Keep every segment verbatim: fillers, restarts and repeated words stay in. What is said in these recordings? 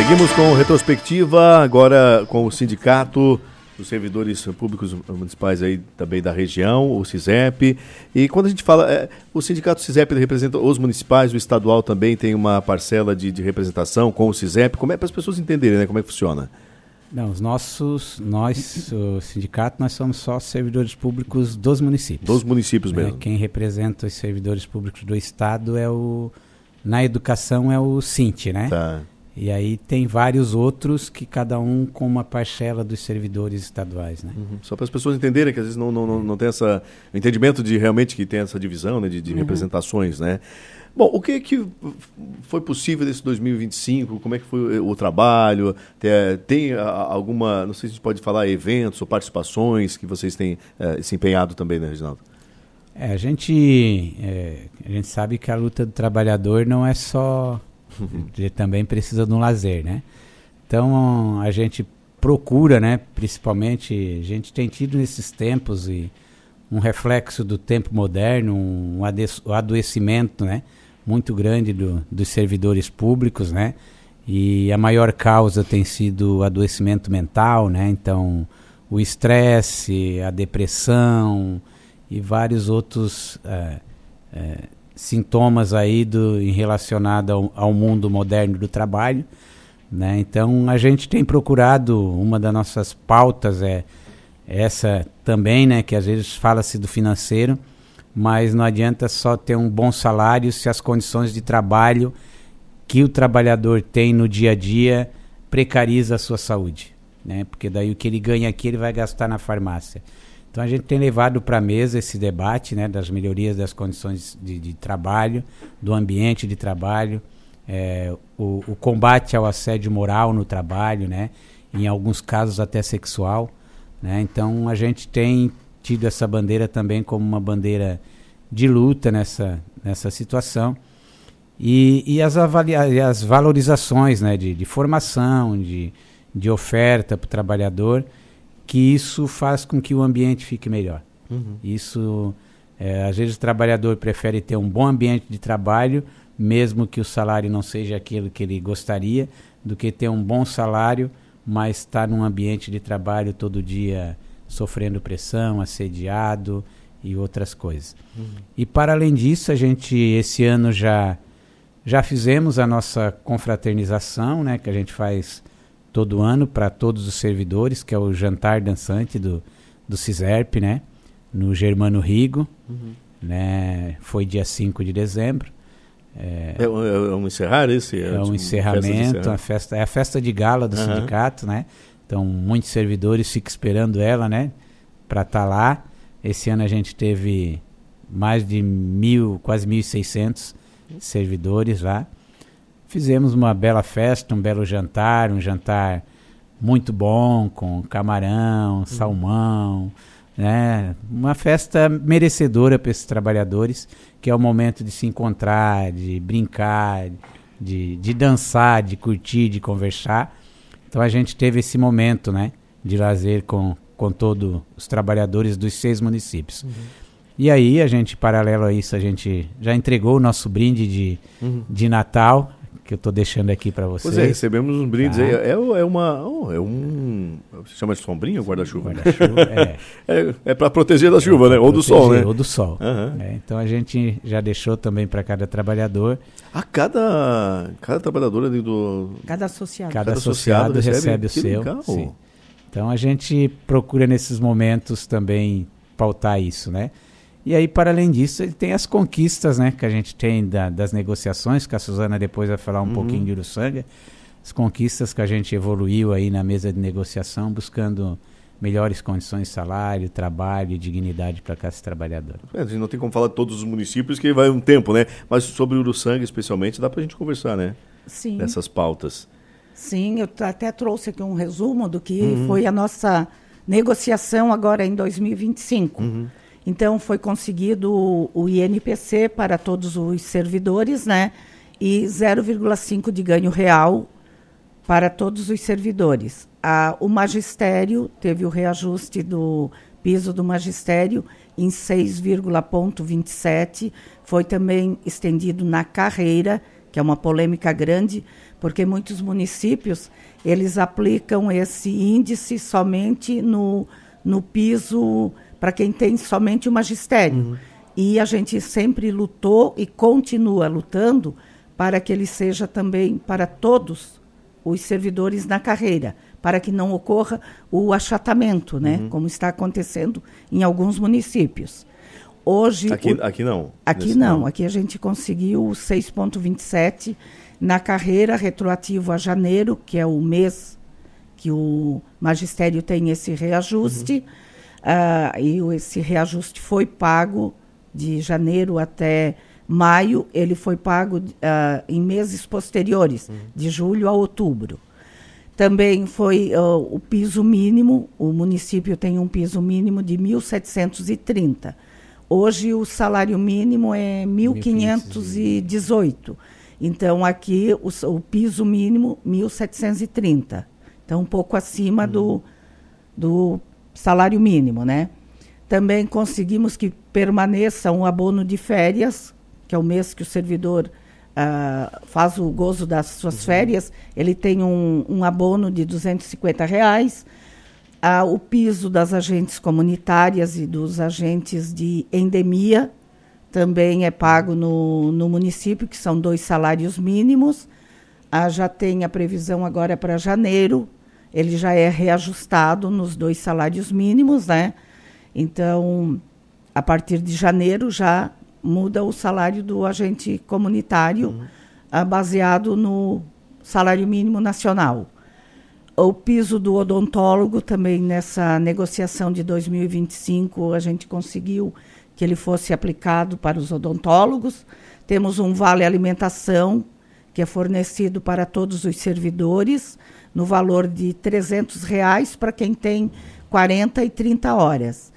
Seguimos com retrospectiva, agora com o Sindicato dos Servidores Públicos Municipais aí também da região, o SISEP. E quando a gente fala, é, o Sindicato SISEP representa os municipais, o estadual também tem uma parcela de, de representação com o SISEP. Como é para as pessoas entenderem, né, como é que funciona? Não, os nossos, nós, o sindicato, nós somos só servidores públicos dos municípios. Dos municípios né? mesmo. Quem representa os servidores públicos do estado é o, na educação é o SINT, né? Tá. E aí tem vários outros que cada um com uma parcela dos servidores estaduais, né? Uhum. Só para as pessoas entenderem que às vezes não, não, não, não tem essa entendimento de realmente que tem essa divisão, né, de, de uhum. representações, né? Bom, o que que foi possível desse dois mil e vinte e cinco? Como é que foi o trabalho? Tem, tem alguma, não sei se a gente pode falar, eventos ou participações que vocês têm é, se empenhado também, né, Reginaldo? É, a gente, é, a gente sabe que a luta do trabalhador não é só... Ele também precisa de um lazer, né? Então a gente procura, né? Principalmente, a gente tem tido nesses tempos e um reflexo do tempo moderno, um adoecimento, né? Muito grande do, dos servidores públicos, né? E a maior causa tem sido o adoecimento mental, né? Então o estresse, a depressão e vários outros é, é, sintomas aí do, em relacionado ao, ao mundo moderno do trabalho, né? Então a gente tem procurado, uma das nossas pautas é essa também, né? Que às vezes fala-se do financeiro, mas não adianta só ter um bom salário se as condições de trabalho que o trabalhador tem no dia a dia precariza a sua saúde, né? Porque daí o que ele ganha aqui ele vai gastar na farmácia. Então a gente tem levado para a mesa esse debate, né, das melhorias das condições de, de trabalho, do ambiente de trabalho, é, o, o combate ao assédio moral no trabalho, né, em alguns casos até sexual, né? Então a gente tem tido essa bandeira também como uma bandeira de luta nessa, nessa situação e, e as, avalia- as valorizações, né, de, de formação, de, de oferta para o trabalhador, que isso faz com que o ambiente fique melhor. Uhum. Isso, é, às vezes o trabalhador prefere ter um bom ambiente de trabalho, mesmo que o salário não seja aquilo que ele gostaria, do que ter um bom salário, mas estar num ambiente de trabalho todo dia sofrendo pressão, assediado e outras coisas. Uhum. E para além disso, a gente esse ano já, já fizemos a nossa confraternização, né, que a gente faz todo ano para todos os servidores, que é o jantar dançante do, do SISERP, né? No Germano Rigo, uhum. né? Foi dia cinco de dezembro. É, é, um, é um encerrar esse? É, é um encerramento, a festa, é a festa de gala do uhum. sindicato, né? Então muitos servidores ficam esperando ela, né? Para estar tá lá. Esse ano a gente teve mais de mil, quase mil e seiscentos servidores lá. Fizemos uma bela festa, um belo jantar, um jantar muito bom, com camarão, uhum. salmão, né? Uma festa merecedora para esses trabalhadores, que é o momento de se encontrar, de brincar, de, de dançar, de curtir, de conversar. Então a gente teve esse momento, né, de lazer com, com todos os trabalhadores dos seis municípios. Uhum. E aí, a gente, paralelo a isso, a gente já entregou o nosso brinde de, uhum. de Natal, que eu estou deixando aqui para vocês. Pois é, recebemos uns brindes tá. aí. É, é uma... Oh, é um... Você chama de sombrinha ou guarda-chuva? Guarda-chuva, é. é, é para proteger da chuva, é né? Ou do sol, né? Ou do sol. Uhum. É, então a gente já deixou também para cada trabalhador. Ah, cada, cada trabalhador ali do... Cada associado. Cada, cada associado, associado recebe, recebe o seu. Legal. Sim. Então a gente procura nesses momentos também pautar isso, né? E aí, para além disso, ele tem as conquistas, né, que a gente tem da, das negociações, que a Suzana depois vai falar um uhum. pouquinho de Uruçanga, as conquistas que a gente evoluiu aí na mesa de negociação, buscando melhores condições de salário, trabalho e dignidade para a classe trabalhadora. É, a gente não tem como falar de todos os municípios, que vai um tempo, né? Mas sobre Uruçanga, especialmente, dá para a gente conversar, né? Sim. Dessas pautas. Sim, eu até trouxe aqui um resumo do que uhum. foi a nossa negociação agora em dois mil e vinte e cinco. Uhum. Então, foi conseguido o, o I N P C para todos os servidores, né? E zero vírgula cinco de ganho real para todos os servidores. A, o magistério teve o reajuste do piso do magistério em seis vírgula vinte e sete. Foi também estendido na carreira, que é uma polêmica grande, porque muitos municípios, eles aplicam esse índice somente no, no piso para quem tem somente o magistério. Uhum. E a gente sempre lutou e continua lutando para que ele seja também para todos os servidores na carreira, para que não ocorra o achatamento, né? Uhum. Como está acontecendo em alguns municípios. Hoje, aqui, o, aqui não. Aqui não, não, aqui a gente conseguiu seis vírgula vinte e sete na carreira, retroativo a janeiro, que é o mês que o magistério tem esse reajuste, uhum. uh, e esse reajuste foi pago de janeiro até maio, ele foi pago uh, em meses posteriores, uhum. de julho a outubro. Também foi uh, o piso mínimo, o município tem um piso mínimo de mil setecentos e trinta. Hoje o salário mínimo é mil quinhentos e dezoito. Então, aqui o, o piso mínimo mil setecentos e trinta. Então, um pouco acima uhum. do, do salário mínimo, né? Também conseguimos que permaneça um abono de férias, que é o mês que o servidor uh, faz o gozo das suas uhum. férias. Ele tem um, um abono de duzentos e cinquenta reais. Ah, o piso das agentes comunitárias e dos agentes de endemia também é pago no, no município, que são dois salários mínimos. Ah, já tem a previsão agora para janeiro, ele já é reajustado nos dois salários mínimos, né? Então, a partir de janeiro já muda o salário do agente comunitário, uhum. ah, baseado no salário mínimo nacional. O piso do odontólogo também, nessa negociação de dois mil e vinte e cinco, a gente conseguiu que ele fosse aplicado para os odontólogos. Temos um vale alimentação que é fornecido para todos os servidores, no valor de trezentos reais para quem tem quarenta e trinta horas.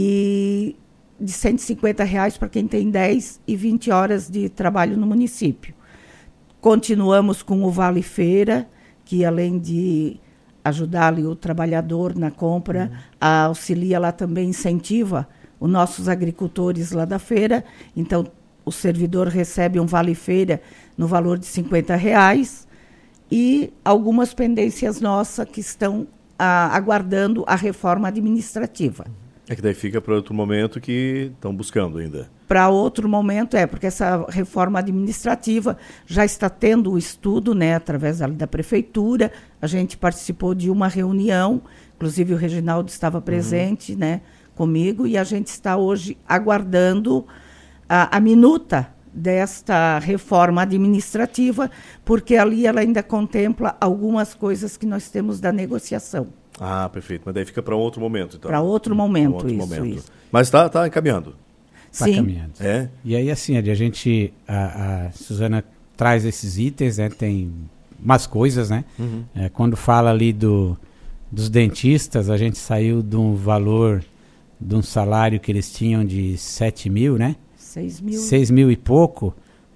E de cento e cinquenta reais para quem tem dez e vinte horas de trabalho no município. Continuamos com o Vale Feira, que além de ajudar ali o trabalhador na compra, uhum. a auxilia lá também, incentiva os nossos agricultores lá da feira. Então, o servidor recebe um vale-feira no valor de cinquenta reais e algumas pendências nossas que estão a, aguardando a reforma administrativa. É que daí fica para outro momento que estão buscando ainda. Para outro momento, é, porque essa reforma administrativa já está tendo o estudo, né, através da, da prefeitura. A gente participou de uma reunião, inclusive o Reginaldo estava presente, uhum. né, comigo, e a gente está hoje aguardando a, a minuta desta reforma administrativa, porque ali ela ainda contempla algumas coisas que nós temos da negociação. Ah, perfeito. Mas daí fica para outro momento, então. Para outro momento, outro isso, momento. isso. Mas está tá encaminhando. Está caminhando. É? E aí, assim, a gente, a, a Suzana traz esses itens, né? Tem umas coisas, né? Uhum. É, quando fala ali do, dos dentistas, a gente saiu de um valor, de um salário que eles tinham de sete mil, né? seis mil. seis mil e pouco,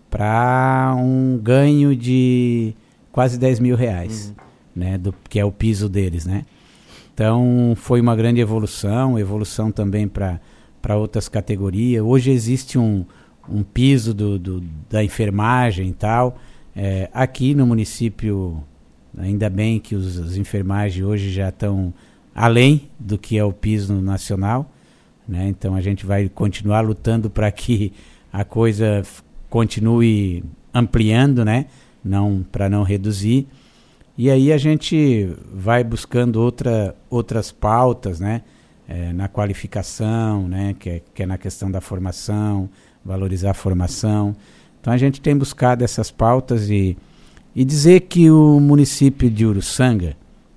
para um ganho de quase dez mil reais, uhum. né? Do, que é o piso deles, né? Então, foi uma grande evolução, evolução também para para outras categorias. Hoje existe um, um piso do, do, da enfermagem e tal. É, aqui no município, ainda bem que os, as enfermagens hoje já estão além do que é o piso nacional, né? Então a gente vai continuar lutando para que a coisa f- continue ampliando, né? Não, para não reduzir. E aí a gente vai buscando outra, outras pautas, né? É, na qualificação, né, que é, que é na questão da formação, valorizar a formação. Então a gente tem buscado essas pautas e, e dizer que o município de Uruçanga,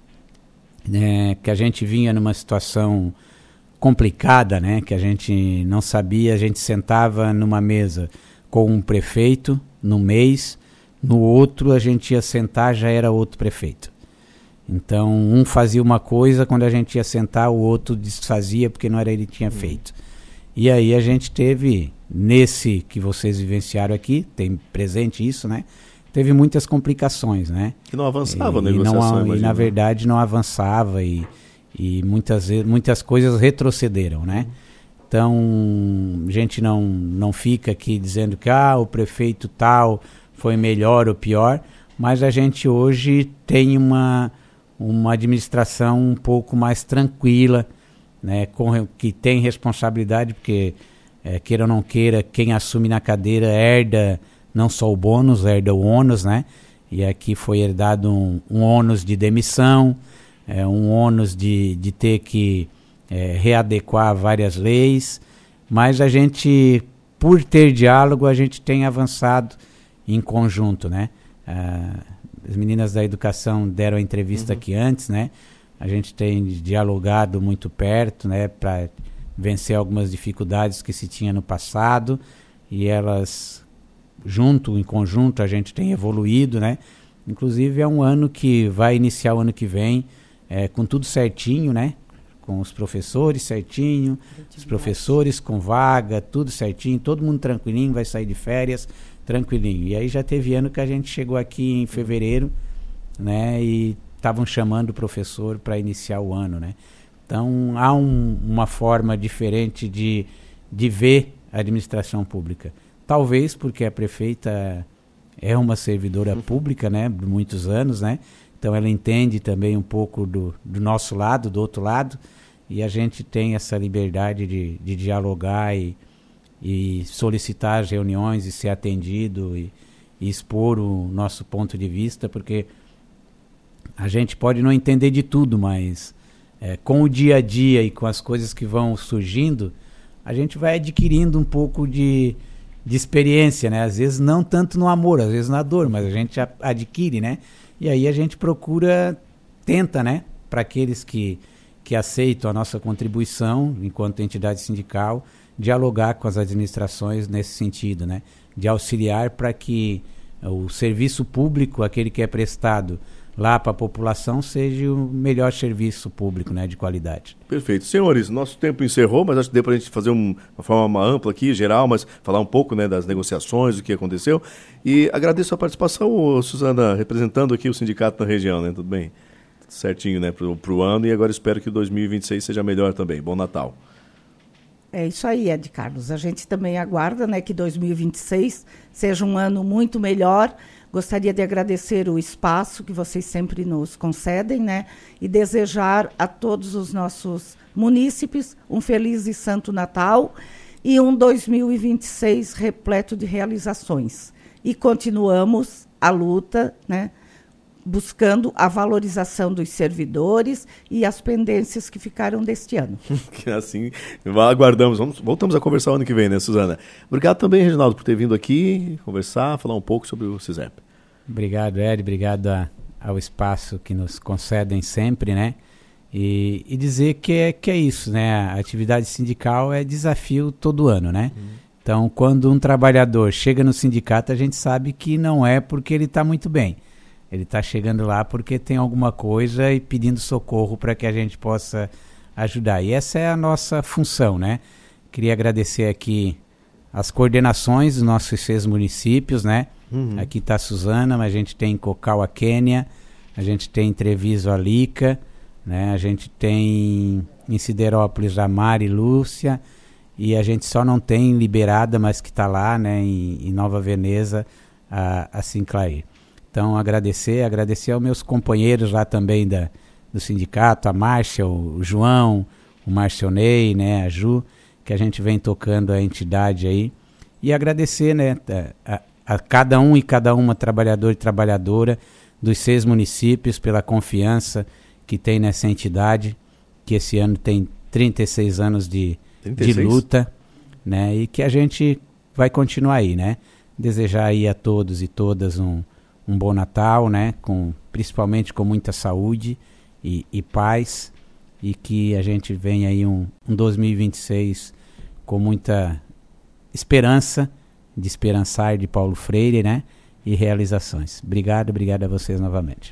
né, que a gente vinha numa situação complicada, né, que a gente não sabia, a gente sentava numa mesa com um prefeito no mês, no outro a gente ia sentar, já era outro prefeito. Então, um fazia uma coisa, quando a gente ia sentar, o outro desfazia, porque não era ele que tinha uhum. feito. E aí a gente teve, nesse que vocês vivenciaram aqui, tem presente isso, né? Teve muitas complicações, né? Que não avançava e, a negociação, e, não, e na verdade não avançava e, e muitas, muitas coisas retrocederam, né? Então, a gente não, não fica aqui dizendo que ah, o prefeito tal foi melhor ou pior, mas a gente hoje tem uma, uma administração um pouco mais tranquila, né, com, que tem responsabilidade, porque é, queira ou não queira, quem assume na cadeira herda não só o bônus, herda o ônus, né? E aqui foi herdado um, um ônus de demissão, é, um ônus de, de ter que é, readequar várias leis, mas a gente, por ter diálogo, a gente tem avançado em conjunto, né? Ah, as meninas da educação deram a entrevista uhum. aqui antes, né? A gente tem dialogado muito perto, né, para vencer algumas dificuldades que se tinha no passado, e elas, junto, em conjunto, a gente tem evoluído, né? Inclusive é um ano que vai iniciar o ano que vem é, com tudo certinho, né? Com os professores certinho, os professores com vaga, tudo certinho, todo mundo tranquilinho, vai sair de férias tranquilinho. E aí já teve ano que a gente chegou aqui em fevereiro, né, e estavam chamando o professor para iniciar o ano, né? Então há um, uma forma diferente de, de ver a administração pública. Talvez porque a prefeita é uma servidora pública, né, de muitos anos, né? Então ela entende também um pouco do, do nosso lado, do outro lado, e a gente tem essa liberdade de, de dialogar e, e solicitar as reuniões e ser atendido e, e expor o nosso ponto de vista, porque a gente pode não entender de tudo, mas é, com o dia a dia e com as coisas que vão surgindo, a gente vai adquirindo um pouco de, de experiência, né? Às vezes não tanto no amor, às vezes na dor, mas a gente a, adquire, né? E aí a gente procura, tenta, né? Para aqueles que, que aceitam a nossa contribuição enquanto entidade sindical, dialogar com as administrações nesse sentido, né? De auxiliar para que o serviço público, aquele que é prestado lá para a população, seja o melhor serviço público, né, de qualidade. Perfeito. Senhores, nosso tempo encerrou, mas acho que deu para a gente fazer um, uma forma ampla aqui, geral, mas falar um pouco, né, das negociações, do que aconteceu. E agradeço a participação, Suzana, representando aqui o sindicato na região, né? Tudo bem? Tudo certinho, né, para o ano, e agora espero que dois mil e vinte e seis seja melhor também. Bom Natal. É isso aí, Ed Carlos. A gente também aguarda, né, que dois mil e vinte e seis seja um ano muito melhor. Gostaria de agradecer o espaço que vocês sempre nos concedem, né? E desejar a todos os nossos munícipes um feliz e santo Natal e um dois mil e vinte e seis repleto de realizações. E continuamos a luta, né? Buscando a valorização dos servidores e as pendências que ficaram deste ano. Assim, aguardamos. Vamos, voltamos a conversar o ano que vem, né, Suzana? Obrigado também, Reginaldo, por ter vindo aqui conversar, falar um pouco sobre o CISEP. Obrigado, Ed. Obrigado a, ao espaço que nos concedem sempre, né? E, e dizer que é, que é isso, né? A atividade sindical é desafio todo ano, né? Uhum. Então, quando um trabalhador chega no sindicato, a gente sabe que não é porque ele está muito bem. Ele está chegando lá porque tem alguma coisa e pedindo socorro para que a gente possa ajudar. E essa é a nossa função, né? Queria agradecer aqui as coordenações dos nossos seis municípios, né? Uhum. Aqui está a Suzana, mas a gente tem em Cocal a Quênia, a gente tem em Treviso a Lica, né? A gente tem em Siderópolis a Mari Lúcia, e a gente só não tem liberada, mas que está lá, né? Em, em Nova Veneza, a, a Sinclair. Então, agradecer, agradecer aos meus companheiros lá também da, do sindicato, a Márcia, o João, o Marcionei, né, a Ju, que a gente vem tocando a entidade aí. E agradecer, né, a, a, a cada um e cada uma trabalhador e trabalhadora dos seis municípios pela confiança que tem nessa entidade, que esse ano tem trinta e seis anos de, trinta e seis de luta, né, e que a gente vai continuar aí, né. Desejar aí a todos e todas um um bom Natal, né? Com, principalmente com muita saúde e, e paz, e que a gente venha aí um, um dois mil e vinte e seis com muita esperança, de esperançar de Paulo Freire, né? E realizações. Obrigado, obrigado a vocês novamente.